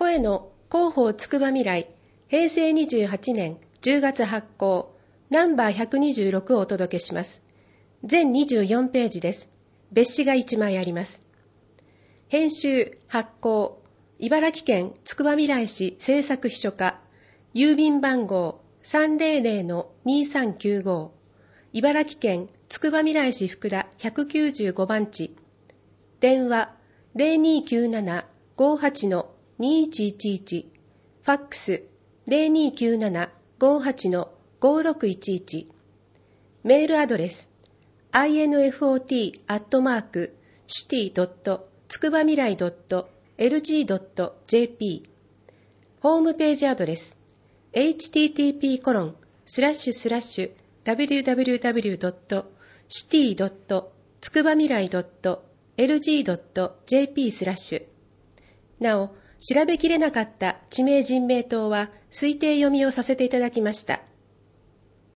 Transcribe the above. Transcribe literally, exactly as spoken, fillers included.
声の広報つくば未来へいせいにじゅうはちねんじゅうがつ発行ナンバーひゃくにじゅうろくをお届けします。全にじゅうよんページです。別紙がいちまいあります。編集発行茨城県つくばみらい市制作秘書課郵便番号 さんぜろぜろのにさんきゅうご 茨城県つくばみらい市福田ひゃくきゅうじゅうごばん地電話 ゼロにきゅうなな ごはち にいちいちいち ファックス ゼロにきゅうなな ごはち ごろくいちいち メールアドレス アイエヌエフオーティー アットマーク シティ つくばみらい エルジー ドット ジェーピー ホームページアドレス エイチティーティーピー コロン スラッシュスラッシュ ダブリューダブリューダブリュー ドット シティ ドット つくばみらい ドット エルジー ドット ジェーピー スラッシュなお、調べきれなかった地名人名等は推定読みをさせていただきました。